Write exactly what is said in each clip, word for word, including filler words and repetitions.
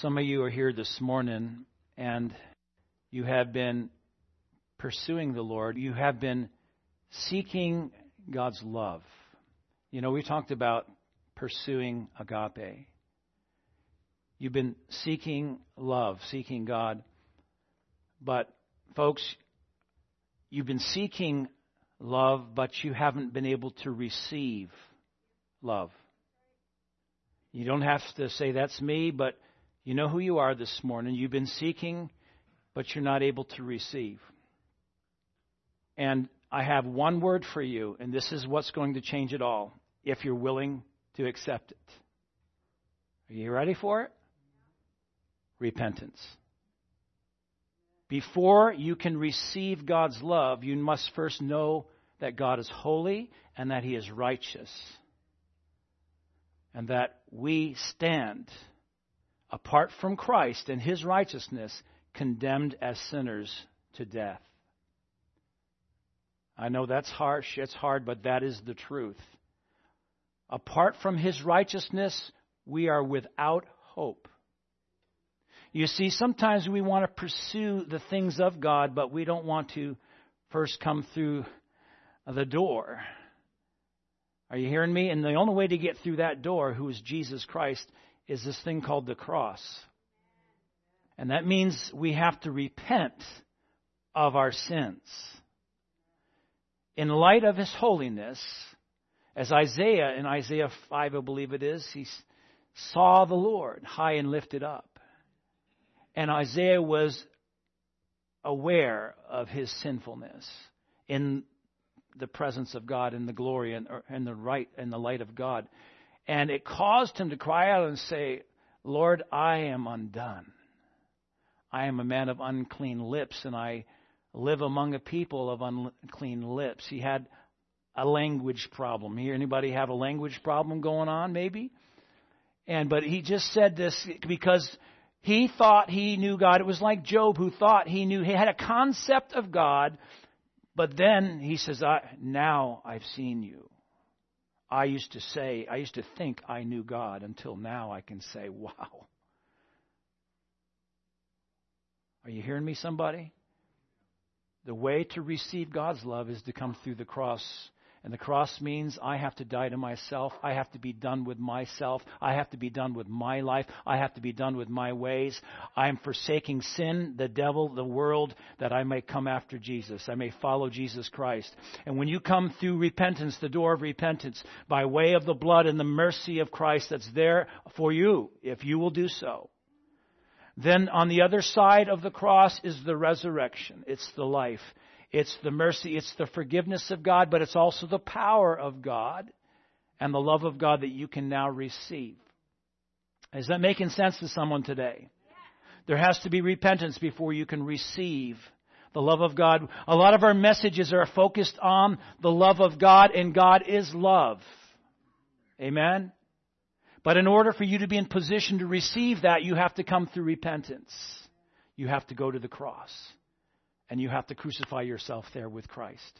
Some of you are here this morning and you have been pursuing the Lord. You have been seeking God's love. You know, we talked about pursuing agape. You've been seeking love, seeking God. But, folks, you've been seeking love, but you haven't been able to receive love. You don't have to say, that's me, but you know who you are this morning. You've been seeking, but you're not able to receive. And I have one word for you, and this is what's going to change it all, if you're willing to accept it. Are you ready for it? Repentance. Before you can receive God's love, you must first know that God is holy and that He is righteous. And that we stand apart from Christ and His righteousness, condemned as sinners to death. I know that's harsh, it's hard, but that is the truth. Apart from His righteousness, we are without hope. You see, sometimes we want to pursue the things of God, but we don't want to first come through the door. Are you hearing me? And the only way to get through that door, who is Jesus Christ, is this thing called the cross. And that means we have to repent of our sins. In light of His holiness, as Isaiah, in Isaiah five, I believe it is, he saw the Lord high and lifted up. And Isaiah was aware of his sinfulness in the presence of God, in the glory and, and the right and the light of God. And it caused him to cry out and say, Lord, I am undone. I am a man of unclean lips, and I live among a people of unclean lips. He had a language problem. Here, anybody have a language problem going on, maybe? And but he just said this because he thought he knew God. It was like Job, who thought he knew. He had a concept of God, but then he says, I, now I've seen you. I used to say, I used to think I knew God until now I can say, wow. Are you hearing me, somebody? The way to receive God's love is to come through the cross. And the cross means I have to die to myself. I have to be done with myself. I have to be done with my life. I have to be done with my ways. I am forsaking sin, the devil, the world, that I may come after Jesus. I may follow Jesus Christ. And when you come through repentance, the door of repentance, by way of the blood and the mercy of Christ that's there for you, if you will do so, then on the other side of the cross is the resurrection. It's the life. It's the mercy, it's the forgiveness of God, but it's also the power of God and the love of God that you can now receive. Is that making sense to someone today? There has to be repentance before you can receive the love of God. A lot of our messages are focused on the love of God, and God is love. Amen? But in order for you to be in position to receive that, you have to come through repentance. You have to go to the cross. And you have to crucify yourself there with Christ.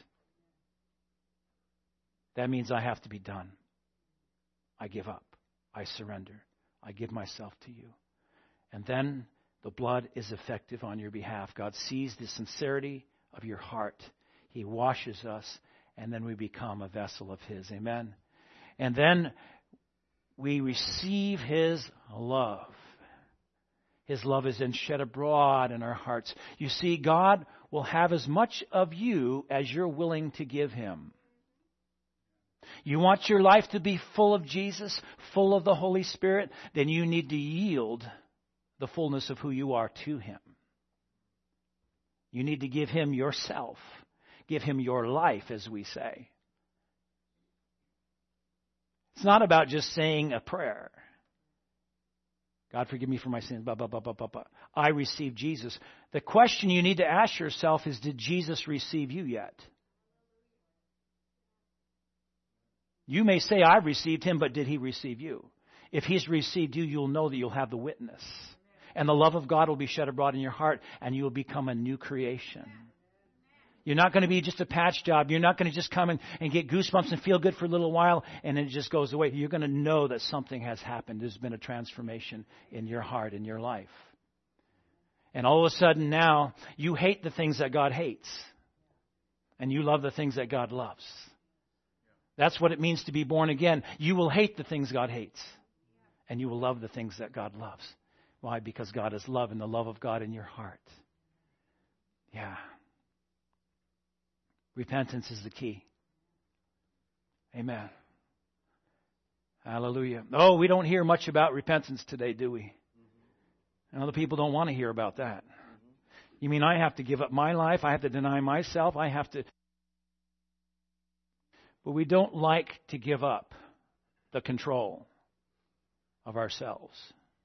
That means I have to be done. I give up. I surrender. I give myself to you. And then the blood is effective on your behalf. God sees the sincerity of your heart. He washes us, and then we become a vessel of His. Amen. And then we receive His love. His love is then shed abroad in our hearts. You see, God will have as much of you as you're willing to give Him. You want your life to be full of Jesus, full of the Holy Spirit, then you need to yield the fullness of who you are to Him. You need to give Him yourself. Give Him your life, as we say. It's not about just saying a prayer. God, forgive me for my sins. Blah, blah, blah, blah, blah, blah. I receive Jesus. The question you need to ask yourself is, did Jesus receive you yet? You may say, I received Him, but did He receive you? If He's received you, you'll know that you'll have the witness. And the love of God will be shed abroad in your heart, and you will become a new creation. You're not going to be just a patch job. You're not going to just come and, and get goosebumps and feel good for a little while and then it just goes away. You're going to know that something has happened. There's been a transformation in your heart, in your life. And all of a sudden now, you hate the things that God hates. And you love the things that God loves. That's what it means to be born again. You will hate the things God hates. And you will love the things that God loves. Why? Because God is love and the love of God in your heart. Yeah. Repentance is the key. Amen. Hallelujah. Oh, we don't hear much about repentance today, do we? And other people don't want to hear about that. You mean I have to give up my life? I have to deny myself? I have to... But we don't like to give up the control of ourselves.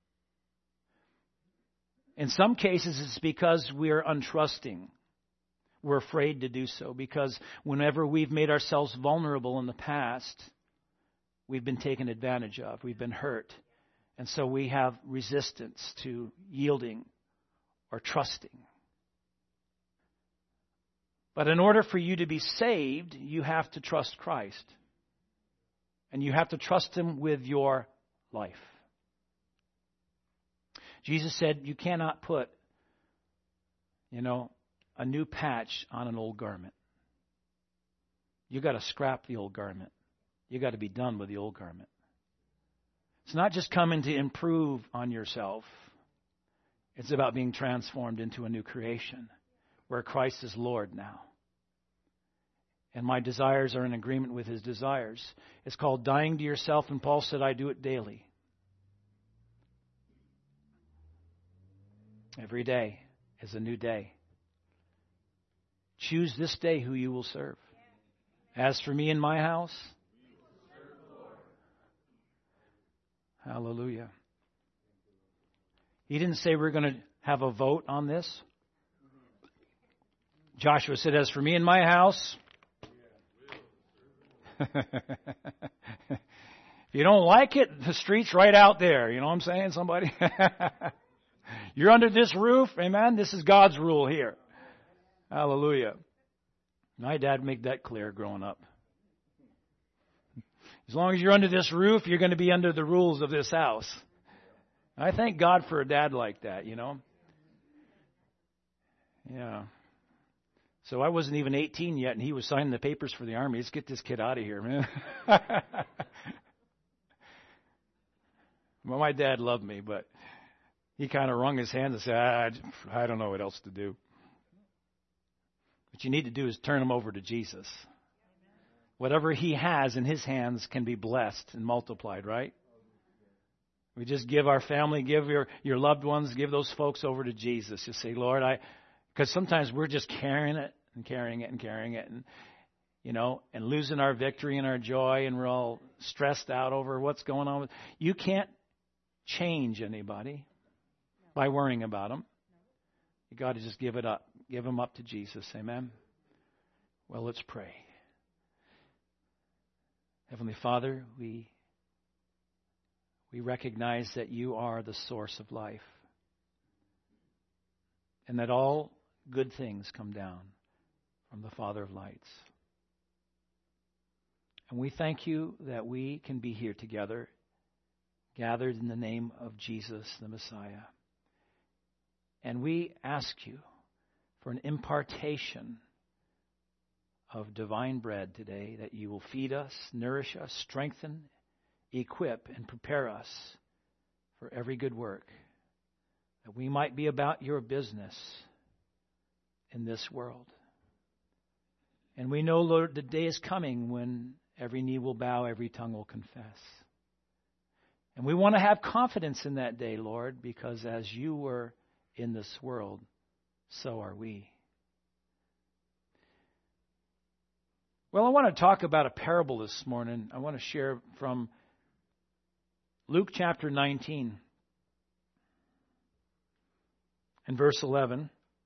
In some cases, it's because we're untrusting. We're afraid to do so because whenever we've made ourselves vulnerable in the past, we've been taken advantage of. We've been hurt. And so we have resistance to yielding or trusting. But in order for you to be saved, you have to trust Christ. And you have to trust Him with your life. Jesus said you cannot put, you know, a new patch on an old garment. You got to scrap the old garment. You got to be done with the old garment. It's not just coming to improve on yourself. It's about being transformed into a new creation where Christ is Lord now. And my desires are in agreement with His desires. It's called dying to yourself, and Paul said, I do it daily. Every day is a new day. Choose this day who you will serve. As for me and my house, hallelujah. He didn't say we're going to have a vote on this. Joshua said, as for me and my house, if you don't like it, the street's right out there. You know what I'm saying, somebody? You're under this roof, amen? This is God's rule here. Hallelujah. My dad made that clear growing up. As long as you're under this roof, you're going to be under the rules of this house. I thank God for a dad like that, you know. Yeah. So I wasn't even eighteen yet, and he was signing the papers for the Army. Let's get this kid out of here, man. Well, my dad loved me, but he kind of wrung his hands and said, I, I don't know what else to do. What you need to do is turn him over to Jesus. Whatever He has in His hands can be blessed and multiplied, right? We just give our family, give your, your loved ones, give those folks over to Jesus. Just say, Lord, I... Because sometimes we're just carrying it and carrying it and carrying it and, you know, and losing our victory and our joy, and we're all stressed out over what's going on. With, you can't change anybody by worrying about them. You got to just give it up. Give them up to Jesus. Amen? Well, let's pray. Heavenly Father, we we recognize that You are the source of life, and that all good things come down from the Father of lights. And we thank You that we can be here together, gathered in the name of Jesus, the Messiah. And we ask You for an impartation of divine bread today, that You will feed us, nourish us, strengthen, equip, and prepare us for every good work, that we might be about Your business in this world. And we know, Lord, the day is coming when every knee will bow, every tongue will confess. And we want to have confidence in that day, Lord, because as You were in this world, so are we. Well, I want to talk about a parable this morning. I want to share from Luke chapter nineteen and verse eleven.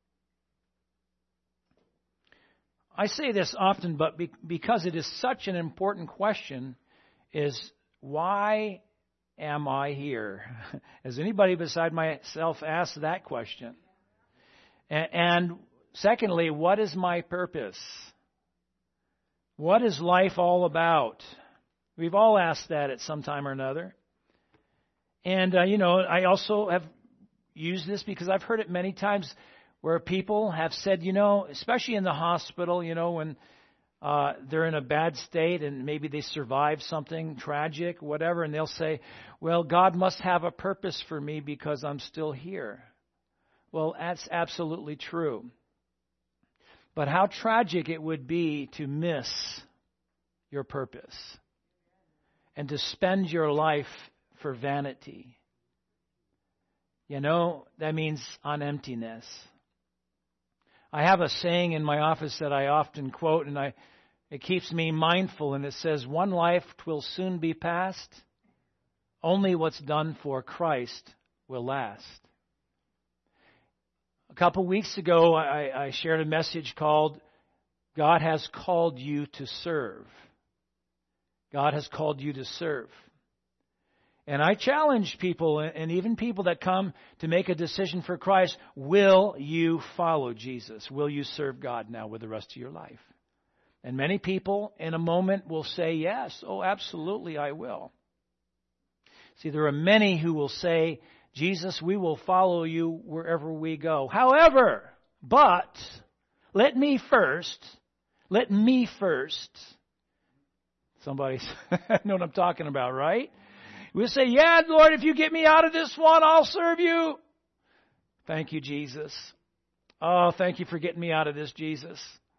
I say this often, but be, because it is such an important question, is why am I here? Has anybody beside myself asked that question? And, and secondly, what is my purpose? What is life all about? We've all asked that at some time or another. And, uh, you know, I also have used this because I've heard it many times where people have said, you know, especially in the hospital, you know, when uh, they're in a bad state and maybe they survive something tragic, whatever, and they'll say, well, God must have a purpose for me because I'm still here. Well, that's absolutely true. But how tragic it would be to miss your purpose and to spend your life for vanity. You know, that means on emptiness. I have a saying in my office that I often quote, and I it keeps me mindful, and it says, one life will soon be past. Only what's done for Christ will last. A couple weeks ago, I, I shared a message called, God has called you to serve. God has called you to serve. And I challenge people, and even people that come to make a decision for Christ, will you follow Jesus? Will you serve God now with the rest of your life? And many people in a moment will say, yes, oh, absolutely, I will. See, there are many who will say, Jesus, we will follow you wherever we go. However, but, let me first, let me first, somebody know what I'm talking about, right? We'll say, yeah, Lord, if you get me out of this one, I'll serve you. Thank you, Jesus. Oh, thank you for getting me out of this, Jesus.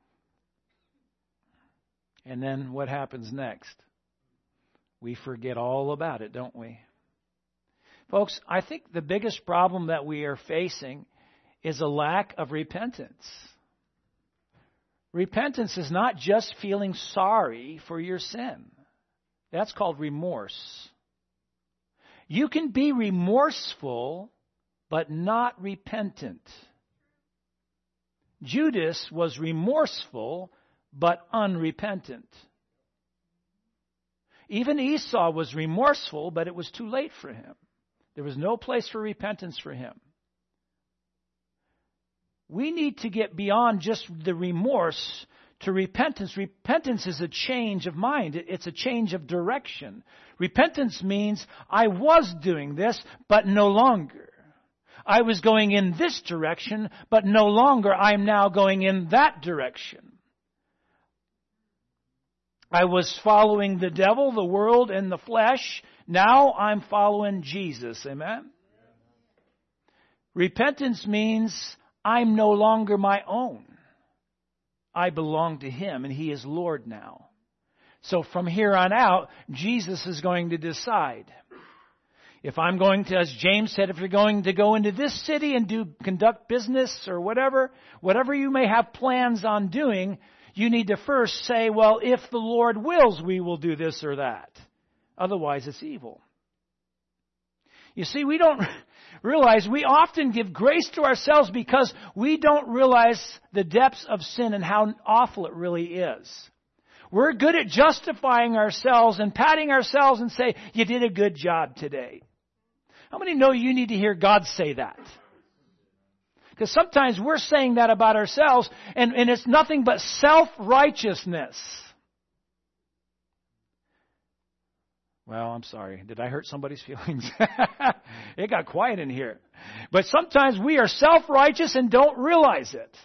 And then what happens next? We forget all about it, don't we? Folks, I think the biggest problem that we are facing is a lack of repentance. Repentance is not just feeling sorry for your sin. That's called remorse. You can be remorseful, but not repentant. Judas was remorseful, but unrepentant. Even Esau was remorseful, but it was too late for him. There was no place for repentance for him. We need to get beyond just the remorse to repentance. Repentance is a change of mind. It's a change of direction. Repentance means I was doing this, but no longer. I was going in this direction, but no longer. I'm now going in that direction. I was following the devil, the world, and the flesh. Now I'm following Jesus. Amen? Repentance means I'm no longer my own. I belong to Him, and He is Lord now. So from here on out, Jesus is going to decide. If I'm going to, as James said, if you're going to go into this city and do conduct business or whatever, whatever you may have plans on doing, you need to first say, well, if the Lord wills, we will do this or that. Otherwise, it's evil. You see, we don't realize we often give grace to ourselves because we don't realize the depths of sin and how awful it really is. We're good at justifying ourselves and patting ourselves and say, you did a good job today. How many know you need to hear God say that? Because sometimes we're saying that about ourselves, and, and it's nothing but self-righteousness. Well, I'm sorry. Did I hurt somebody's feelings? It got quiet in here. But sometimes we are self-righteous and don't realize it.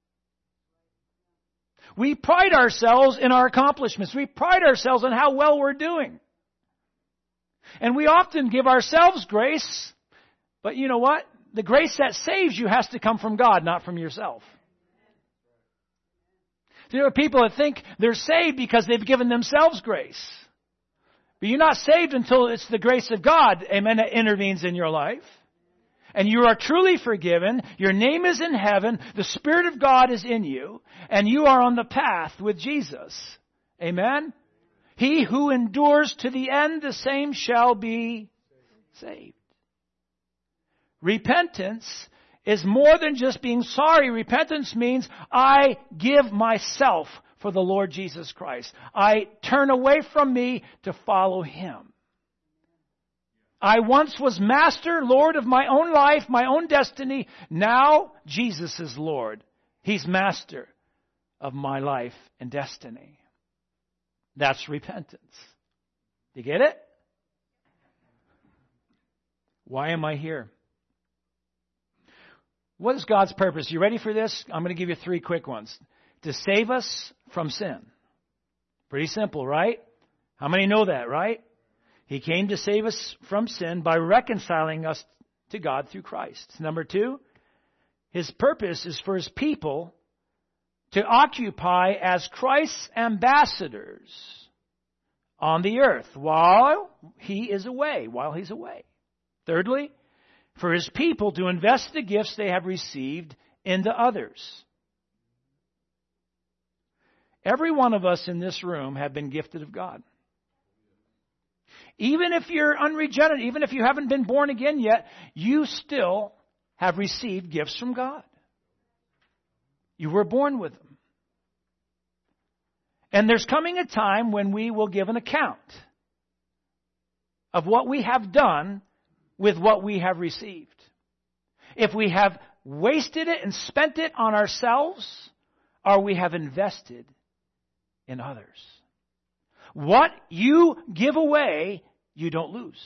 We pride ourselves in our accomplishments. We pride ourselves in how well we're doing. And we often give ourselves grace, but you know what? The grace that saves you has to come from God, not from yourself. There are people that think they're saved because they've given themselves grace. But you're not saved until it's the grace of God, amen, that intervenes in your life. And you are truly forgiven. Your name is in heaven. The Spirit of God is in you. And you are on the path with Jesus. Amen? He who endures to the end, the same shall be saved. Repentance is more than just being sorry. Repentance means I give myself for the Lord Jesus Christ. I turn away from me to follow Him. I once was master, Lord of my own life, my own destiny. Now Jesus is Lord. He's master of my life and destiny. That's repentance. You get it? Why am I here? What is God's purpose? You ready for this? I'm going to give you three quick ones. To save us from sin. Pretty simple, right? How many know that, right? He came to save us from sin by reconciling us to God through Christ. Number two, His purpose is for His people to occupy as Christ's ambassadors on the earth while He is away, while He's away. Thirdly, for His people to invest the gifts they have received into others. Every one of us in this room have been gifted of God. Even if you're unregenerate, even if you haven't been born again yet, you still have received gifts from God. You were born with them. And there's coming a time when we will give an account of what we have done with what we have received. If we have wasted it and spent it on ourselves, or we have invested in others. What you give away, you don't lose.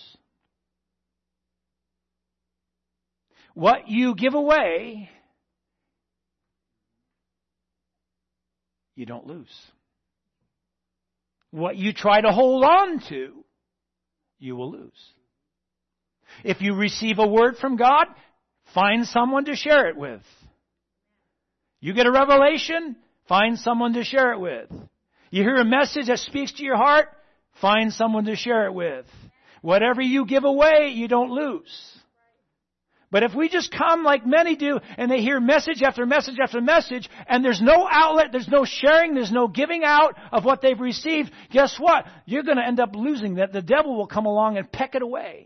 What you give away, you don't lose. What you try to hold on to, you will lose. If you receive a word from God, find someone to share it with. You get a revelation, find someone to share it with. You hear a message that speaks to your heart, find someone to share it with. Whatever you give away, you don't lose. But if we just come like many do, and they hear message after message after message, and there's no outlet, there's no sharing, there's no giving out of what they've received, guess what? You're going to end up losing that. The devil will come along and peck it away.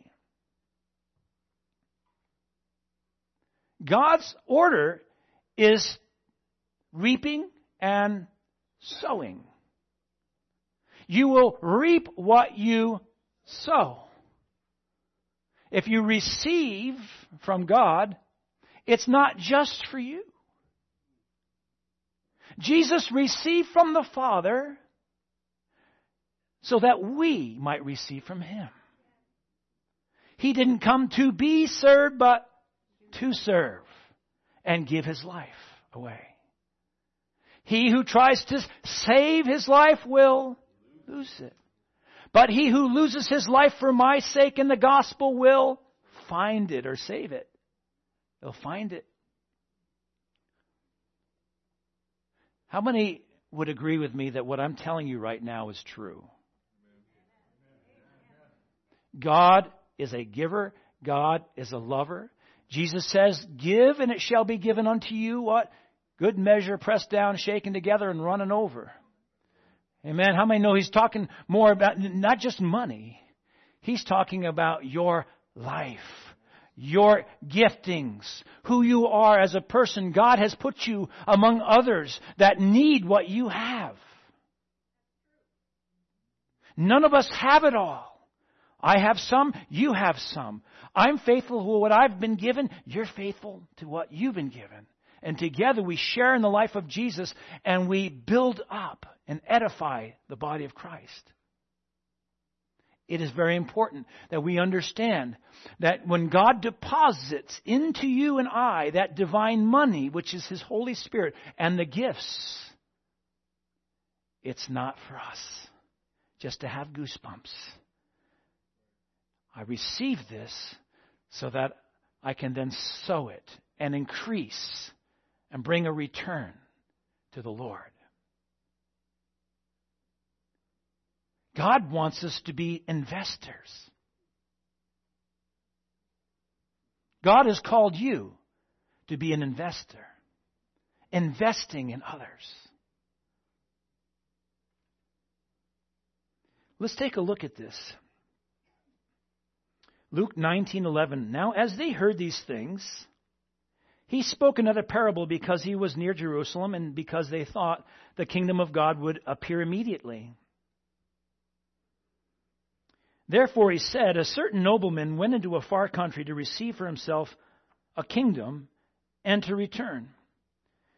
God's order is reaping and sowing. You will reap what you sow. If you receive from God, it's not just for you. Jesus received from the Father so that we might receive from Him. He didn't come to be served, but to serve and give His life away. He who tries to save his life will lose it. But he who loses his life for my sake in the gospel will find it or save it. They'll find it. How many would agree with me that what I'm telling you right now is true? God is a giver. God is a lover. Jesus says, give and it shall be given unto you what? Good measure, pressed down, shaken together, and running over. Amen. How many know He's talking more about not just money. He's talking about your life, your giftings, who you are as a person. God has put you among others that need what you have. None of us have it all. I have some, you have some. I'm faithful to what I've been given. You're faithful to what you've been given. And together we share in the life of Jesus and we build up and edify the body of Christ. It is very important that we understand that when God deposits into you and I that divine money, which is His Holy Spirit, and the gifts, it's not for us just to have goosebumps. I receive this so that I can then sow it and increase and bring a return to the Lord. God wants us to be investors. God has called you to be an investor, investing in others. Let's take a look at this. Luke nineteen eleven. Now, as they heard these things, He spoke another parable because He was near Jerusalem and because they thought the kingdom of God would appear immediately. Therefore He said, a certain nobleman went into a far country to receive for himself a kingdom and to return.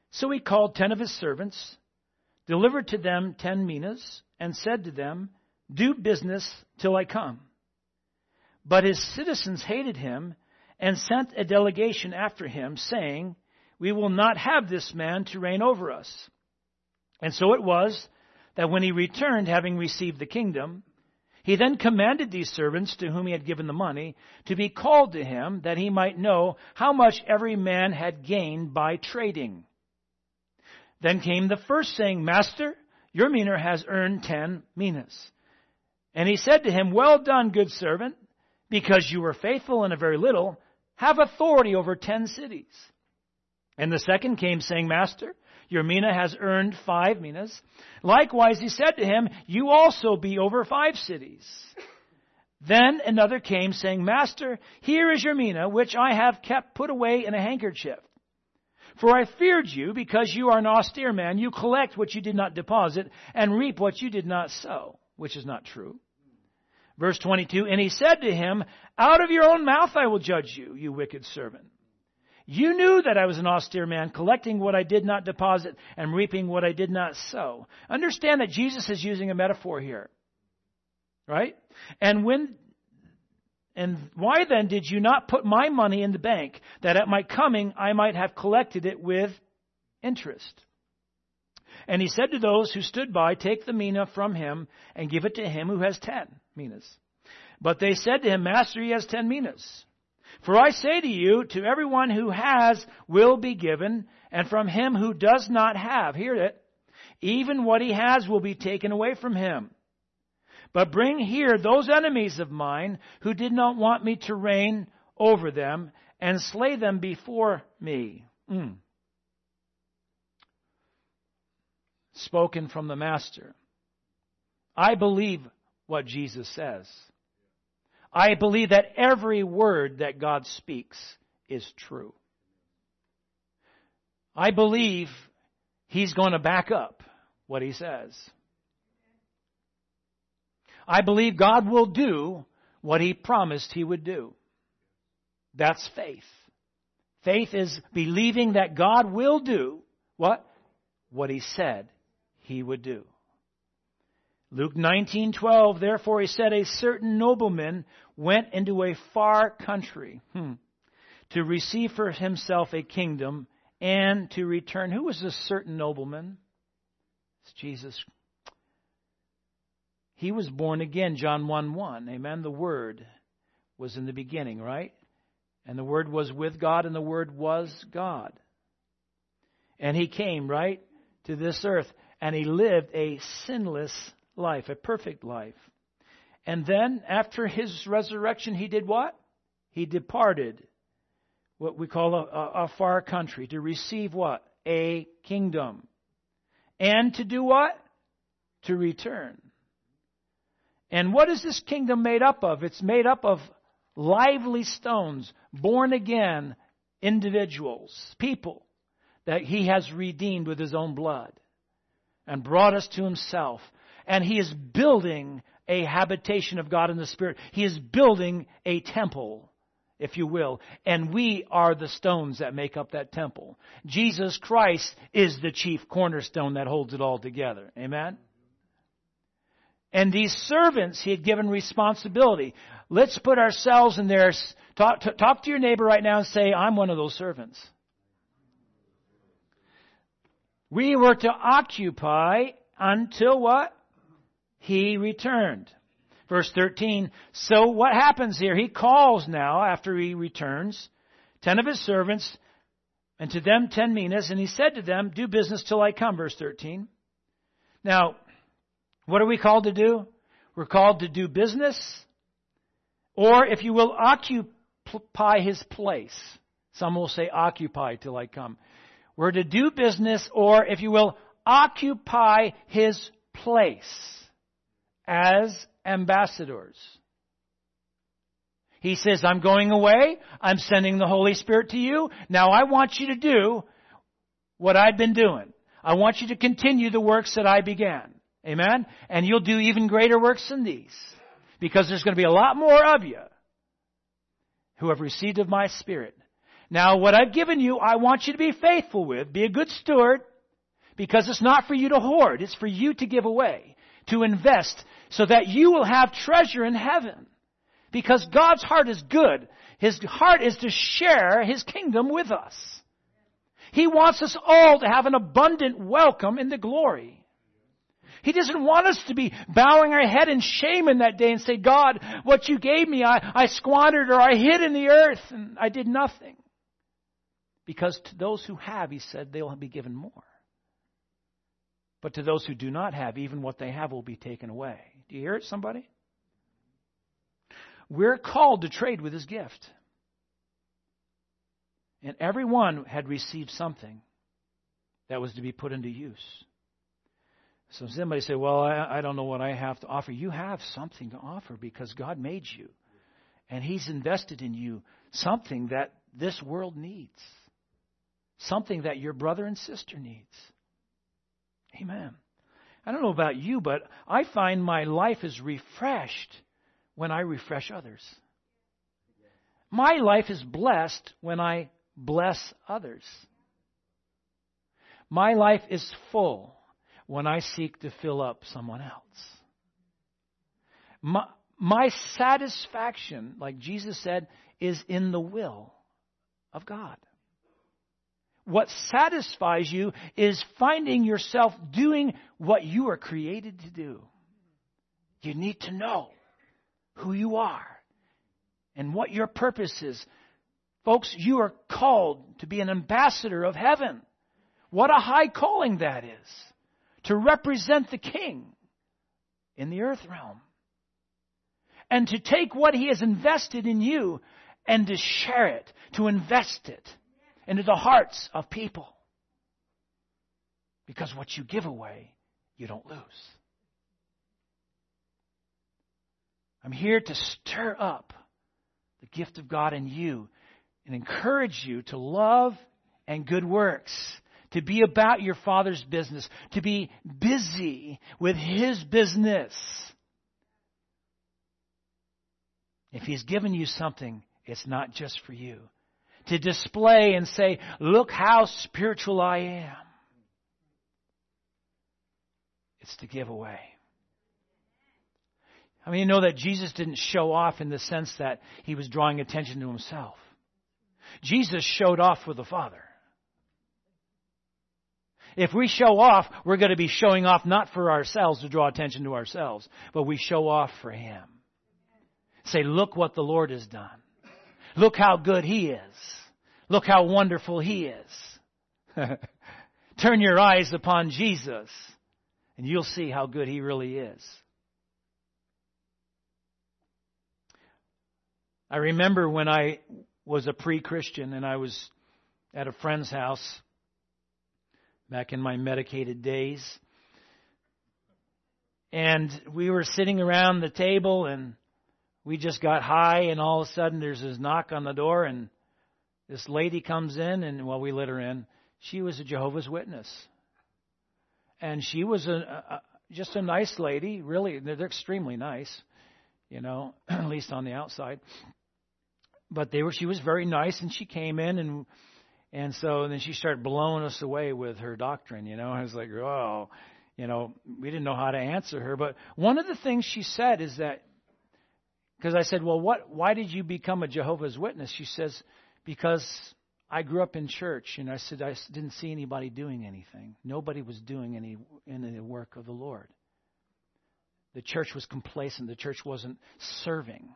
So he called ten of his servants, delivered to them ten minas, and said to them, do business till I come. But his citizens hated him and sent a delegation after him, saying, we will not have this man to reign over us. And so it was that when he returned, having received the kingdom, he then commanded these servants to whom he had given the money to be called to him, that he might know how much every man had gained by trading. Then came the first, saying, Master, your mina has earned ten minas. And he said to him, well done, good servant, because you were faithful in a very little, have authority over ten cities. And the second came, saying, Master, your mina has earned five minas. Likewise, he said to him, you also be over five cities. Then another came, saying, Master, here is your mina, which I have kept put away in a handkerchief. For I feared you, because you are an austere man. You collect what you did not deposit, and reap what you did not sow, which is not true. Verse twenty-two, and he said to him, out of your own mouth I will judge you, you wicked servant. You knew that I was an austere man, collecting what I did not deposit and reaping what I did not sow. Understand that Jesus is using a metaphor here. Right? And when, and why then did you not put my money in the bank, that at my coming I might have collected it with interest? And he said to those who stood by, take the mina from him and give it to him who has ten minas. But they said to him, Master, he has ten minas. For I say to you, to everyone who has will be given, and from him who does not have, hear it, even what he has will be taken away from him. But bring here those enemies of mine who did not want me to reign over them, and slay them before me. Mm. Spoken from the Master. I believe what Jesus says. I believe that every word that God speaks is true. I believe He's going to back up what He says. I believe God will do what He promised He would do. That's faith. Faith is believing that God will do what? What He said He would do. Luke nineteen twelve, therefore he said, a certain nobleman went into a far country hmm, to receive for himself a kingdom and to return. Who was this certain nobleman? It's Jesus. He was born again, John one one. Amen. The Word was in the beginning, right? And the Word was with God, and the Word was God. And He came, right, to this earth, and He lived a sinless life, a perfect life. And then, after His resurrection, He did what? He departed, what we call a, a, a far country, to receive what? A kingdom. And to do what? To return. And what is this kingdom made up of? It's made up of lively stones, born again individuals, people that He has redeemed with His own blood and brought us to Himself. And He is building a habitation of God in the Spirit. He is building a temple, if you will. And we are the stones that make up that temple. Jesus Christ is the chief cornerstone that holds it all together. Amen? And these servants, He had given responsibility. Let's put ourselves in there. Talk, talk to your neighbor right now and say, I'm one of those servants. We were to occupy until what? He returned. Verse thirteen, so what happens here? He calls now, after He returns, ten of His servants, and to them ten minas, and He said to them, do business till I come, verse thirteen. Now, what are we called to do? We're called to do business, or if you will, occupy His place. Some will say occupy till I come. We're to do business, or if you will, occupy His place as ambassadors. He says, I'm going away. I'm sending the Holy Spirit to you. Now I want you to do what I've been doing. I want you to continue the works that I began. Amen? And you'll do even greater works than these. Because there's going to be a lot more of you who have received of my Spirit. Now, what I've given you, I want you to be faithful with. Be a good steward, because it's not for you to hoard. It's for you to give away, to invest, so that you will have treasure in heaven. Because God's heart is good. His heart is to share His kingdom with us. He wants us all to have an abundant welcome into glory. He doesn't want us to be bowing our head in shame in that day and say, God, what you gave me, I, I squandered or I hid in the earth and I did nothing. Because to those who have, He said, they'll be given more. But to those who do not have, even what they have will be taken away. Do you hear it, somebody? We're called to trade with His gift. And everyone had received something that was to be put into use. So somebody say, well, I, I don't know what I have to offer. You have something to offer because God made you. And He's invested in you something that this world needs. Something that your brother and sister needs. Amen. I don't know about you, but I find my life is refreshed when I refresh others. My life is blessed when I bless others. My life is full when I seek to fill up someone else. My, my satisfaction, like Jesus said, is in the will of God. What satisfies you is finding yourself doing what you are created to do. You need to know who you are and what your purpose is. Folks, you are called to be an ambassador of heaven. What a high calling that is. To represent the King in the earth realm. And to take what He has invested in you and to share it, to invest it into the hearts of people. Because what you give away, you don't lose. I'm here to stir up the gift of God in you and encourage you to love and good works, to be about your Father's business, to be busy with His business. If He's given you something, it's not just for you. To display and say, look how spiritual I am. It's to give away. I mean, you know that Jesus didn't show off in the sense that He was drawing attention to Himself. Jesus showed off for the Father. If we show off, we're going to be showing off not for ourselves to draw attention to ourselves, but we show off for Him. Say, look what the Lord has done. Look how good He is. Look how wonderful He is. Turn your eyes upon Jesus, and you'll see how good He really is. I remember when I was a pre-Christian and I was at a friend's house back in my medicated days. And we were sitting around the table and we just got high, and all of a sudden there's this knock on the door and this lady comes in, and well, we let her in. She was a Jehovah's Witness. And she was a, a just a nice lady, really. They're extremely nice, you know, at least on the outside. But they were. She was very nice, and she came in, and and so and then she started blowing us away with her doctrine, you know. I was like, oh, you know, we didn't know how to answer her. But one of the things she said is that, because I said, well, what? Why did you become a Jehovah's Witness? She says, because I grew up in church, and I said I didn't see anybody doing anything. Nobody was doing any any work of the Lord. The church was complacent. The church wasn't serving.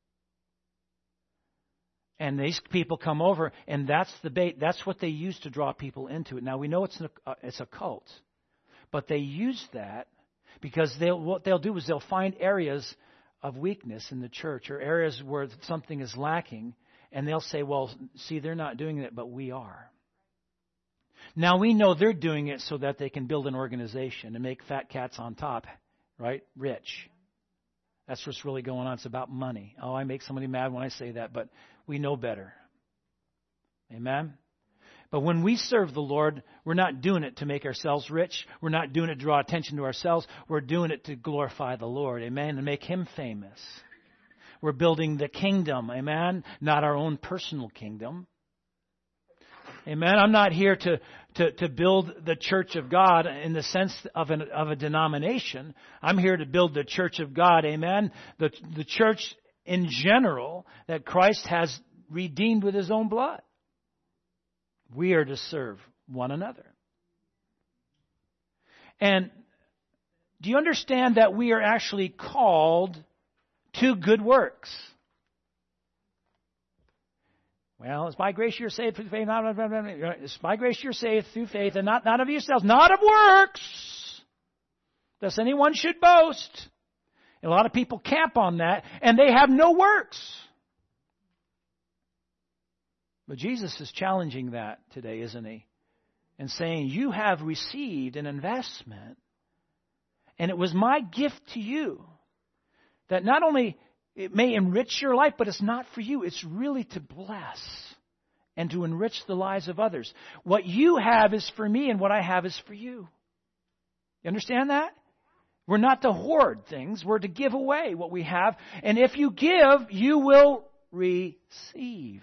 And these people come over, and that's the bait. That's what they use to draw people into it. Now we know it's a, uh, it's a cult, but they use that because they'll what they'll do is they'll find areas of weakness in the church or areas where something is lacking. And they'll say, well, see, they're not doing it, but we are. Now, we know they're doing it so that they can build an organization and make fat cats on top, right? Rich. That's what's really going on. It's about money. Oh, I make somebody mad when I say that, but we know better. Amen? But when we serve the Lord, we're not doing it to make ourselves rich. We're not doing it to draw attention to ourselves. We're doing it to glorify the Lord. Amen? And make Him famous. We're building the kingdom, amen? Not our own personal kingdom. Amen. I'm not here to, to, to build the church of God in the sense of, an, of a denomination. I'm here to build the church of God. Amen. The, the church in general that Christ has redeemed with His own blood. We are to serve one another. And do you understand that we are actually called to good works? Well, it's by grace you're saved through faith. Not, it's by grace you're saved through faith, and not, not of yourselves, not of works, lest anyone should boast. And a lot of people camp on that, and they have no works. But Jesus is challenging that today, isn't He? And saying, you have received an investment, and it was my gift to you that not only it may enrich your life, but it's not for you. It's really to bless and to enrich the lives of others. What you have is for me, and what I have is for you. You understand that? We're not to hoard things. We're to give away what we have. And if you give, you will receive.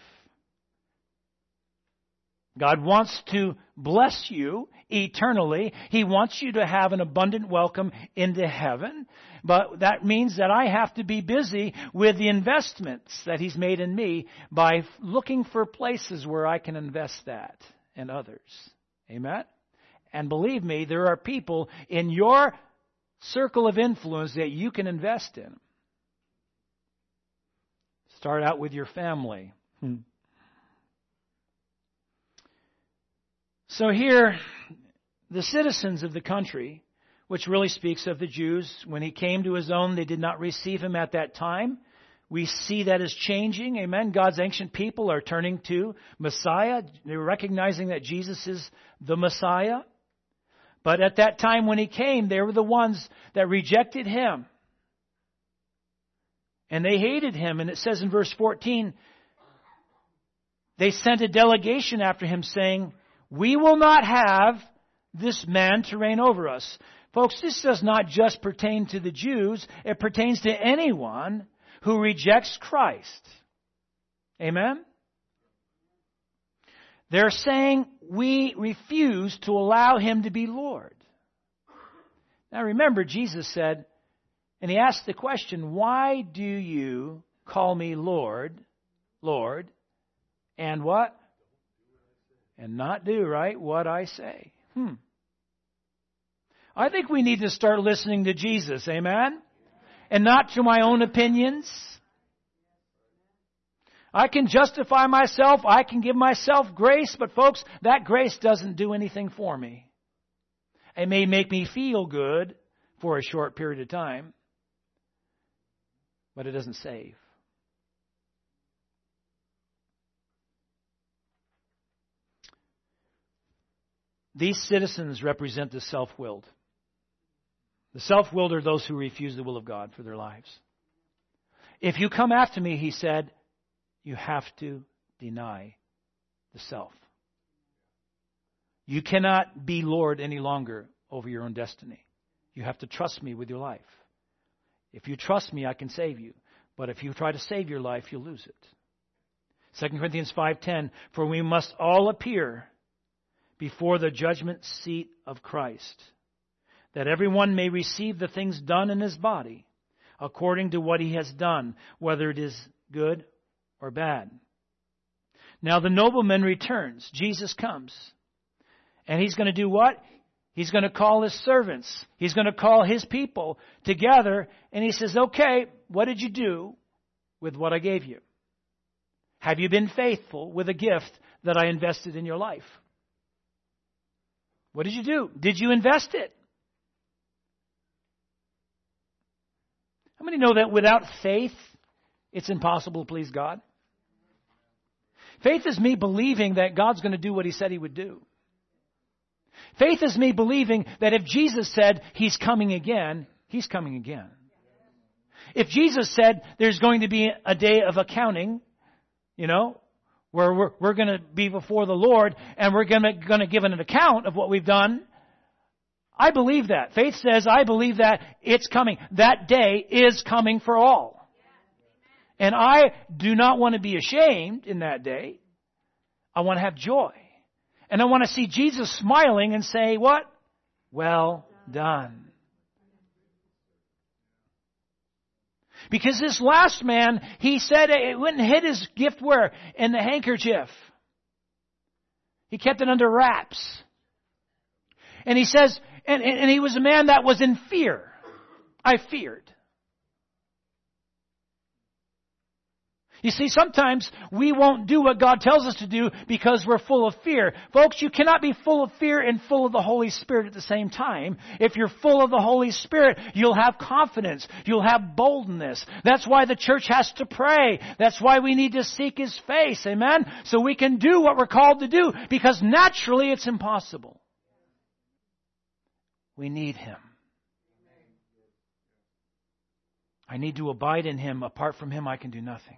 God wants to bless you eternally. He wants you to have an abundant welcome into heaven. But that means that I have to be busy with the investments that He's made in me by looking for places where I can invest that in others. Amen? And believe me, there are people in your circle of influence that you can invest in. Start out with your family. Hmm. So here, the citizens of the country, which really speaks of the Jews, when He came to His own, they did not receive Him at that time. We see that is changing. Amen. God's ancient people are turning to Messiah. They're recognizing that Jesus is the Messiah. But at that time when He came, they were the ones that rejected Him. And they hated Him. And it says in verse fourteen, they sent a delegation after Him saying, we will not have this man to reign over us. Folks, this does not just pertain to the Jews. It pertains to anyone who rejects Christ. Amen? They're saying we refuse to allow Him to be Lord. Now remember, Jesus said, and He asked the question, why do you call me Lord, Lord, and what? And not do, right, what I say. Hmm. I think we need to start listening to Jesus, amen? And not to my own opinions. I can justify myself, I can give myself grace, but folks, that grace doesn't do anything for me. It may make me feel good for a short period of time, but it doesn't save. These citizens represent the self-willed. The self-willed are those who refuse the will of God for their lives. If you come after me, He said, you have to deny the self. You cannot be Lord any longer over your own destiny. You have to trust me with your life. If you trust me, I can save you. But if you try to save your life, you'll lose it. Second Corinthians five ten, for we must all appear before the judgment seat of Christ, that everyone may receive the things done in his body, according to what he has done, whether it is good or bad. Now the nobleman returns. Jesus comes. And He's going to do what? He's going to call His servants. He's going to call His people together. And He says, okay, what did you do with what I gave you? Have you been faithful with a gift that I invested in your life? What did you do? Did you invest it? How many know that without faith, it's impossible to please God? Faith is me believing that God's going to do what He said He would do. Faith is me believing that if Jesus said He's coming again, He's coming again. If Jesus said there's going to be a day of accounting, you know, where we're, we're going to be before the Lord and we're going to, going to give an account of what we've done, I believe that. Faith says, I believe that it's coming. That day is coming for all. And I do not want to be ashamed in that day. I want to have joy. And I want to see Jesus smiling and say, what? Well done. Because this last man, he said it went and hid his gift where? In the handkerchief. He kept it under wraps. And he says, and, and, and he was a man that was in fear. I feared. You see, sometimes we won't do what God tells us to do because we're full of fear. Folks, you cannot be full of fear and full of the Holy Spirit at the same time. If you're full of the Holy Spirit, you'll have confidence. You'll have boldness. That's why the church has to pray. That's why we need to seek His face. Amen? So we can do what we're called to do, because naturally it's impossible. We need Him. I need to abide in Him. Apart from Him, I can do nothing.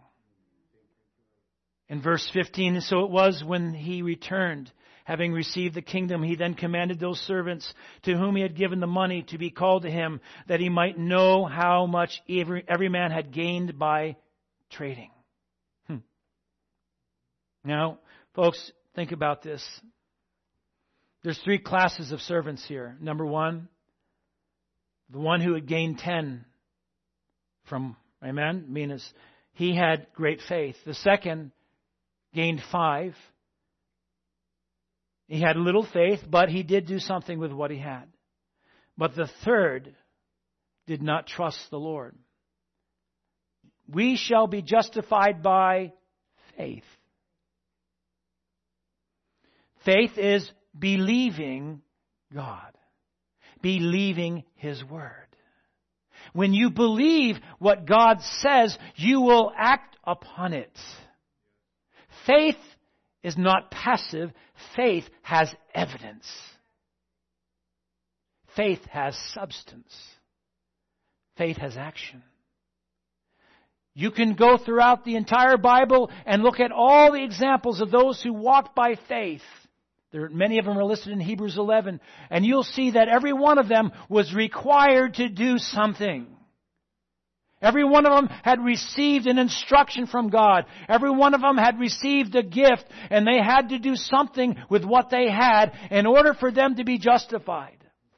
In verse fifteen, so it was when He returned, having received the kingdom, He then commanded those servants to whom He had given the money to be called to Him, that He might know how much every, every man had gained by trading. Hmm. Now, folks, think about this. There's three classes of servants here. Number one, the one who had gained ten from, amen, means he had great faith. The second gained five. He had little faith, but he did do something with what he had. But the third did not trust the Lord. We shall be justified by faith. Faith is believing God. Believing His Word. When you believe what God says, you will act upon it. Faith is not passive. Faith has evidence. Faith has substance. Faith has action. You can go throughout the entire Bible and look at all the examples of those who walked by faith. There, many of them are listed in Hebrews eleven. And you'll see that every one of them was required to do something. Every one of them had received an instruction from God. Every one of them had received a gift. And they had to do something with what they had in order for them to be justified.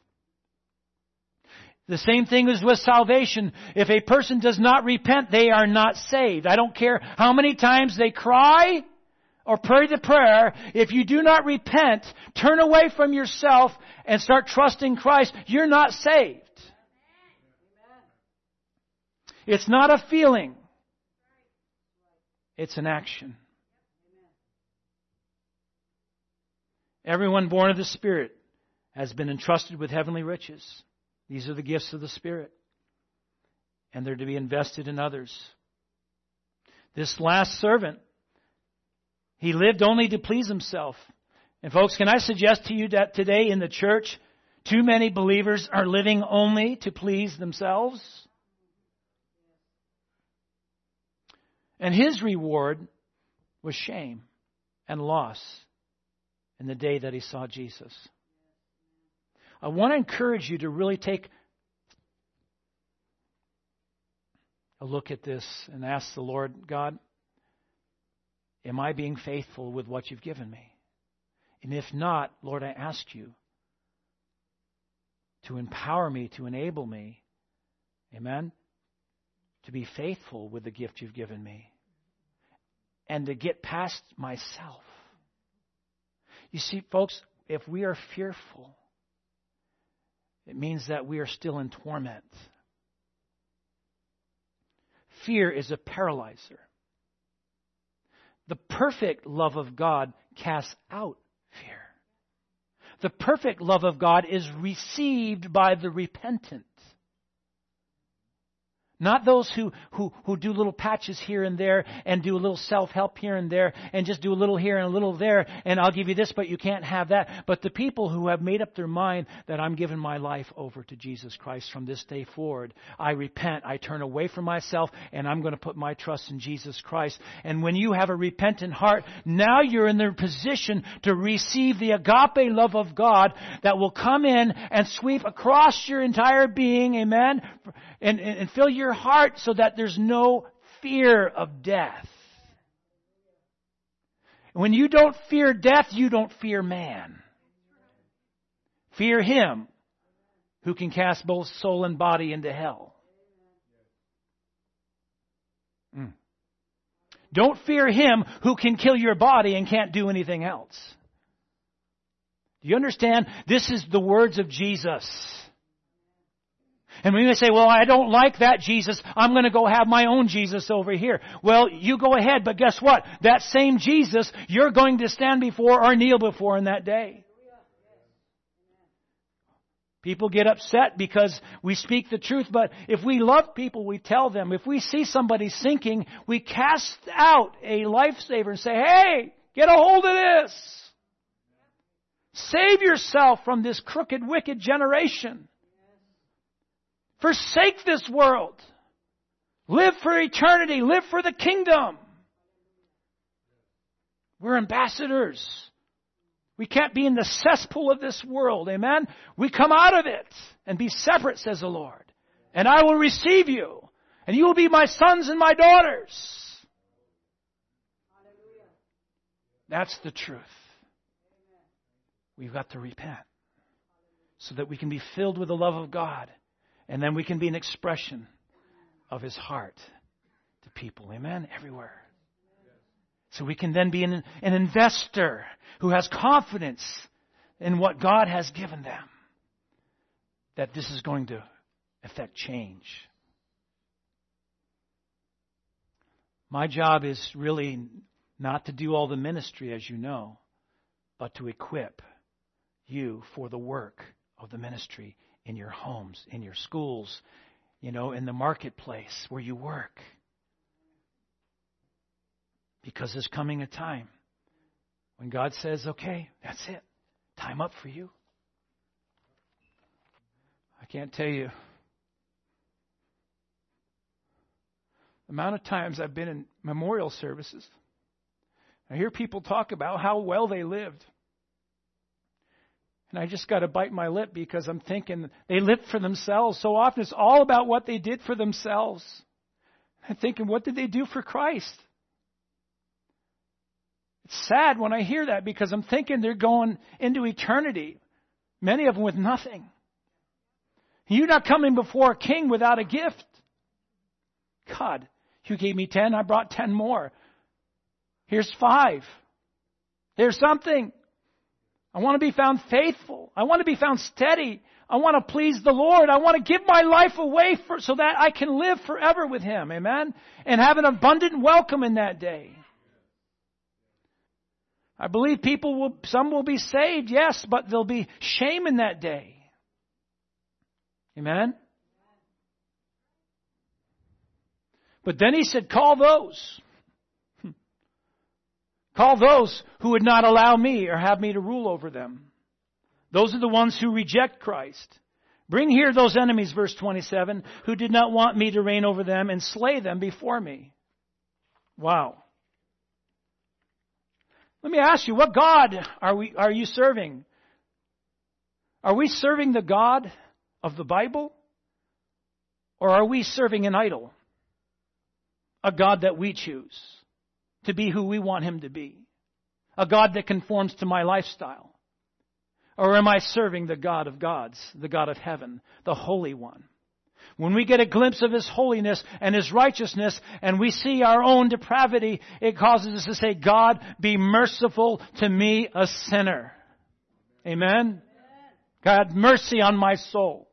The same thing is with salvation. If a person does not repent, they are not saved. I don't care how many times they cry or pray the prayer. If you do not repent, turn away from yourself and start trusting Christ, you're not saved. It's not a feeling. It's an action. Everyone born of the Spirit has been entrusted with heavenly riches. These are the gifts of the Spirit. And they're to be invested in others. This last servant, he lived only to please himself. And folks, can I suggest to you that today in the church, too many believers are living only to please themselves? And his reward was shame and loss in the day that he saw Jesus. I want to encourage you to really take a look at this and ask the Lord, God, am I being faithful with what you've given me? And if not, Lord, I ask you to empower me, to enable me, amen, to be faithful with the gift you've given me and to get past myself. You see, folks, if we are fearful, it means that we are still in torment. Fear is a paralyzer. The perfect love of God casts out fear. The perfect love of God is received by the repentant. Not those who, who, who do little patches here and there and do a little self-help here and there and just do a little here and a little there and I'll give you this but you can't have that. But the people who have made up their mind that I'm giving my life over to Jesus Christ from this day forward. I repent. I turn away from myself and I'm going to put my trust in Jesus Christ. And when you have a repentant heart, now you're in the position to receive the agape love of God that will come in and sweep across your entire being, amen, and, and, and fill your heart so that there's no fear of death. When you don't fear death, you don't fear man. Fear Him who can cast both soul and body into hell. Mm. Don't fear Him who can kill your body and can't do anything else. Do you understand? This is the words of Jesus. And when you say, well, I don't like that Jesus, I'm going to go have my own Jesus over here. Well, you go ahead, but guess what? That same Jesus you're going to stand before or kneel before in that day. People get upset because we speak the truth, but if we love people, we tell them. If we see somebody sinking, we cast out a lifesaver and say, hey, get a hold of this. Save yourself from this crooked, wicked generation. Forsake this world. Live for eternity. Live for the kingdom. We're ambassadors. We can't be in the cesspool of this world. Amen? We come out of it and be separate, says the Lord. And I will receive you. And you will be my sons and my daughters. That's the truth. We've got to repent so that we can be filled with the love of God. And then we can be an expression of His heart to people. Amen? Everywhere. So we can then be an, an investor who has confidence in what God has given them. That this is going to affect change. My job is really not to do all the ministry, as you know, but to equip you for the work of the ministry in your homes, in your schools, you know, in the marketplace where you work. Because there's coming a time when God says, okay, that's it. Time up for you. I can't tell you the amount of times I've been in memorial services. I hear people talk about how well they lived. And I just got to bite my lip because I'm thinking they lived for themselves. So often it's all about what they did for themselves. I'm thinking, what did they do for Christ? It's sad when I hear that because I'm thinking they're going into eternity. Many of them with nothing. You're not coming before a king without a gift. God, you gave me ten, I brought ten more. Here's five. There's something. I want to be found faithful. I want to be found steady. I want to please the Lord. I want to give my life away for, so that I can live forever with Him. Amen? And have an abundant welcome in that day. I believe people will, some will be saved, yes, but there'll be shame in that day. Amen? But then He said, call those. Call those who would not allow me or have me to rule over them. Those are the ones who reject Christ. Bring here those enemies, verse twenty-seven, who did not want me to reign over them and slay them before me. Wow. Let me ask you, what God are we are you serving? Are we serving the God of the Bible? Or are we serving an idol? A God that we choose to be who we want Him to be. A God that conforms to my lifestyle. Or am I serving the God of gods, the God of heaven, the Holy One? When we get a glimpse of His holiness and His righteousness and we see our own depravity, it causes us to say, God, be merciful to me, a sinner. Amen? Amen. God, mercy on my soul.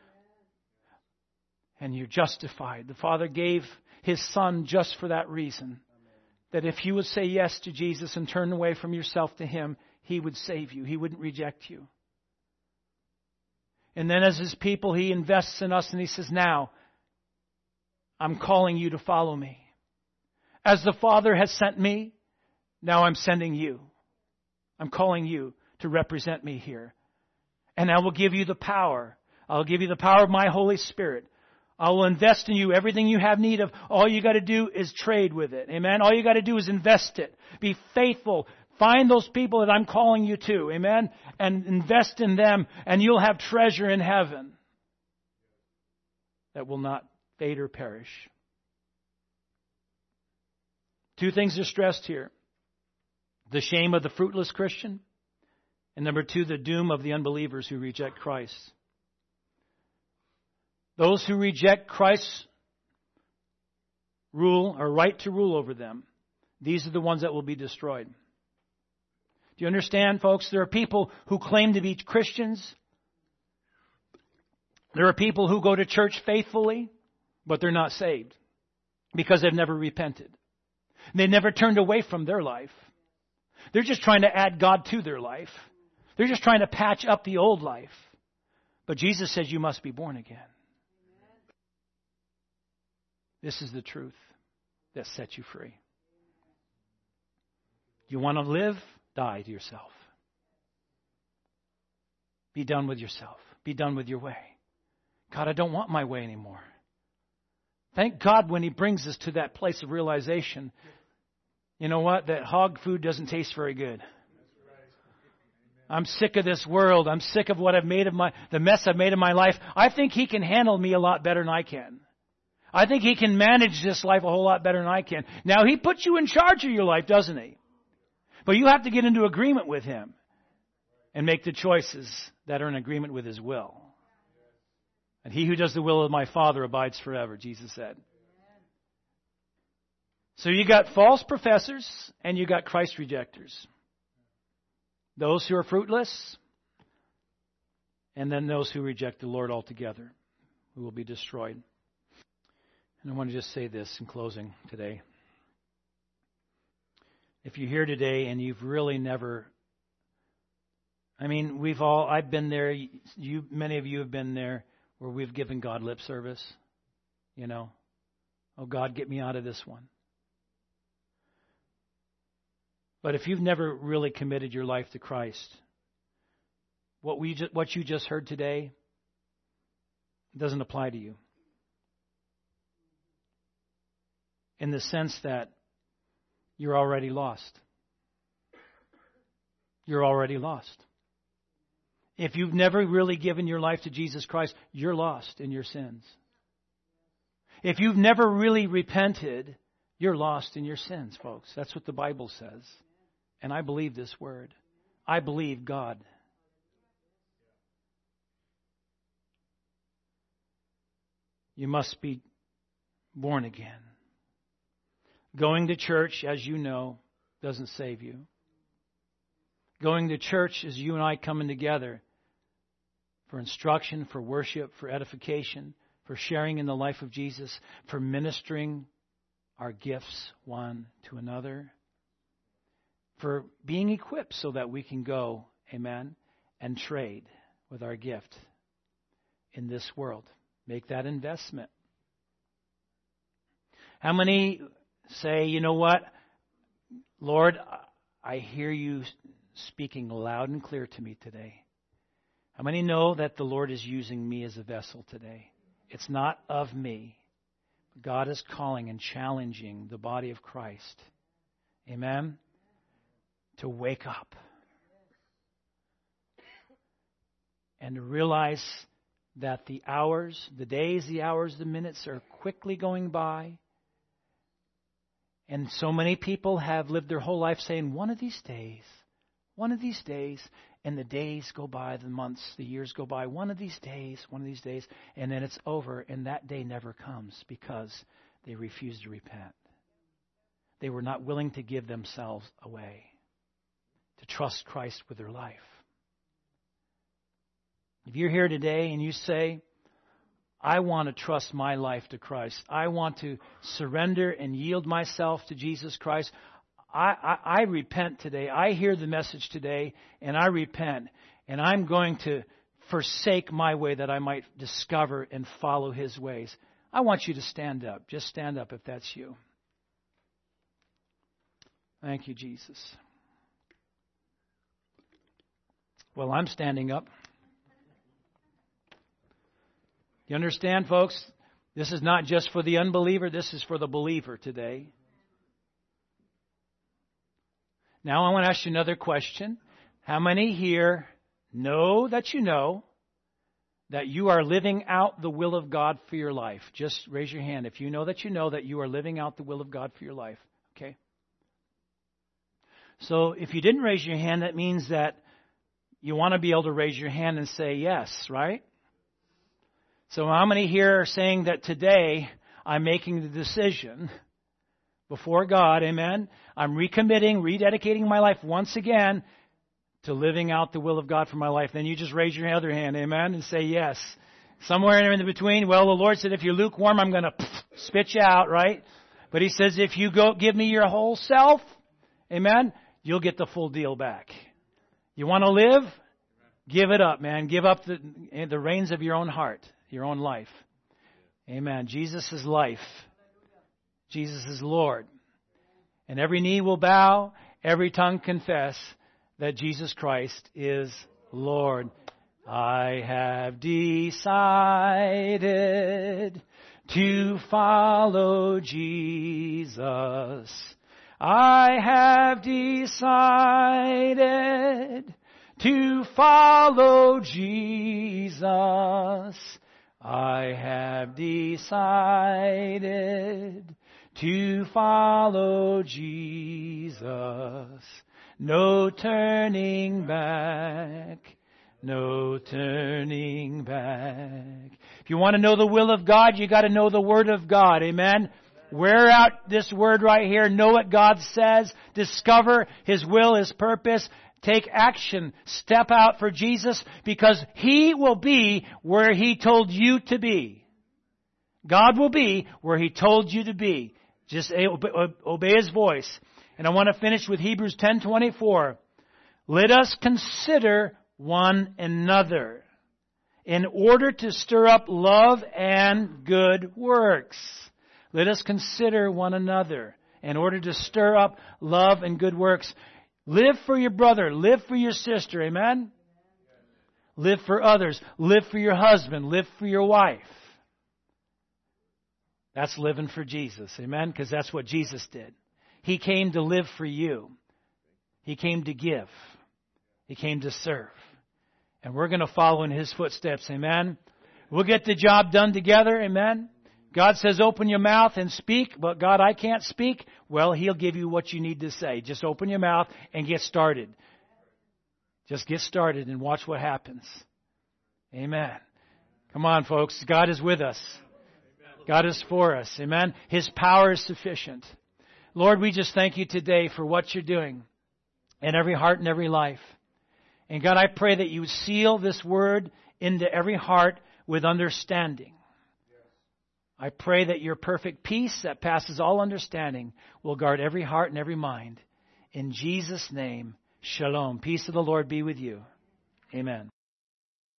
And you're justified. The Father gave His Son just for that reason. That if you would say yes to Jesus and turn away from yourself to Him, He would save you. He wouldn't reject you. And then as His people, He invests in us and He says, now, I'm calling you to follow me. As the Father has sent me, now I'm sending you. I'm calling you to represent me here. And I will give you the power. I'll give you the power of my Holy Spirit. I will invest in you everything you have need of. All you got to do is trade with it. Amen? All you got to do is invest it. Be faithful. Find those people that I'm calling you to. Amen? And invest in them. And you'll have treasure in heaven that will not fade or perish. Two things are stressed here. The shame of the fruitless Christian. And number two, the doom of the unbelievers who reject Christ. Those who reject Christ's rule or right to rule over them, these are the ones that will be destroyed. Do you understand, folks? There are people who claim to be Christians. There are people who go to church faithfully, but they're not saved because they've never repented. They never turned away from their life. They're just trying to add God to their life. They're just trying to patch up the old life. But Jesus says you must be born again. This is the truth that sets you free. You want to live? Die to yourself. Be done with yourself. Be done with your way. God, I don't want my way anymore. Thank God when He brings us to that place of realization, you know what? That hog food doesn't taste very good. I'm sick of this world. I'm sick of what I've made of my, the mess I've made of my life. I think He can handle me a lot better than I can. I think He can manage this life a whole lot better than I can. Now, He puts you in charge of your life, doesn't He? But you have to get into agreement with Him and make the choices that are in agreement with His will. And he who does the will of my Father abides forever, Jesus said. So you got false professors and you got Christ rejectors. Those who are fruitless, and then those who reject the Lord altogether, who will be destroyed. And I want to just say this in closing today. If you're here today and you've really never, I mean, we've all, I've been there, you, many of you have been there, where we've given God lip service, you know. Oh, God, get me out of this one. But if you've never really committed your life to Christ, what we just, what you just heard today doesn't apply to you. In the sense that you're already lost. You're already lost. If you've never really given your life to Jesus Christ, you're lost in your sins. If you've never really repented, you're lost in your sins, folks. That's what the Bible says. And I believe this word. I believe God. You must be born again. Going to church, as you know, doesn't save you. Going to church is you and I coming together for instruction, for worship, for edification, for sharing in the life of Jesus, for ministering our gifts one to another, for being equipped so that we can go, amen, and trade with our gift in this world. Make that investment. How many say, you know what, Lord, I hear you speaking loud and clear to me today. How many know that the Lord is using me as a vessel today? It's not of me. God is calling and challenging the body of Christ. Amen? To wake up. And to realize that the hours, the days, the hours, the minutes are quickly going by. And so many people have lived their whole life saying, one of these days, one of these days, and the days go by, the months, the years go by, one of these days, one of these days, and then it's over, and that day never comes because they refuse to repent. They were not willing to give themselves away, to trust Christ with their life. If you're here today and you say, I want to trust my life to Christ, I want to surrender and yield myself to Jesus Christ, I, I, I repent today. I hear the message today, and I repent. And I'm going to forsake my way that I might discover and follow His ways. I want you to stand up. Just stand up if that's you. Thank you, Jesus. Well, I'm standing up. You understand, folks? This is not just for the unbeliever. This is for the believer today. Now I want to ask you another question. How many here know that you know that you are living out the will of God for your life? Just raise your hand if you know that you know that you are living out the will of God for your life. Okay? So if you didn't raise your hand, that means that you want to be able to raise your hand and say yes, right? So how many here are saying that today I'm making the decision before God, amen? I'm recommitting, rededicating my life once again to living out the will of God for my life. Then you just raise your other hand, amen, and say yes. Somewhere in between, well, the Lord said, if you're lukewarm, I'm going to spit you out, right? But He says, if you go give me your whole self, amen, you'll get the full deal back. You want to live? Give it up, man. Give up the, the reins of your own heart, your own life. Amen. Jesus is life. Jesus is Lord. And every knee will bow, every tongue confess that Jesus Christ is Lord. I have decided to follow Jesus. I have decided to follow Jesus. I have decided to follow Jesus. No turning back. No turning back. If you want to know the will of God, you got to know the Word of God. Amen? Wear out this word right here. Know what God says. Discover His will, His purpose. Take action. Step out for Jesus because He will be where He told you to be. God will be where He told you to be. Just obey His voice. And I want to finish with Hebrews ten twenty-four. Let us consider one another in order to stir up love and good works. Let us consider one another in order to stir up love and good works. Live for your brother. Live for your sister. Amen? Live for others. Live for your husband. Live for your wife. That's living for Jesus. Amen? Because that's what Jesus did. He came to live for you. He came to give. He came to serve. And we're going to follow in His footsteps. Amen? We'll get the job done together. Amen? God says, open your mouth and speak. But God, I can't speak. Well, He'll give you what you need to say. Just open your mouth and get started. Just get started and watch what happens. Amen. Come on, folks. God is with us. God is for us. Amen. His power is sufficient. Lord, we just thank You today for what You're doing in every heart and every life. And God, I pray that You would seal this word into every heart with understanding. I pray that Your perfect peace that passes all understanding will guard every heart and every mind. In Jesus' name, shalom. Peace of the Lord be with you. Amen.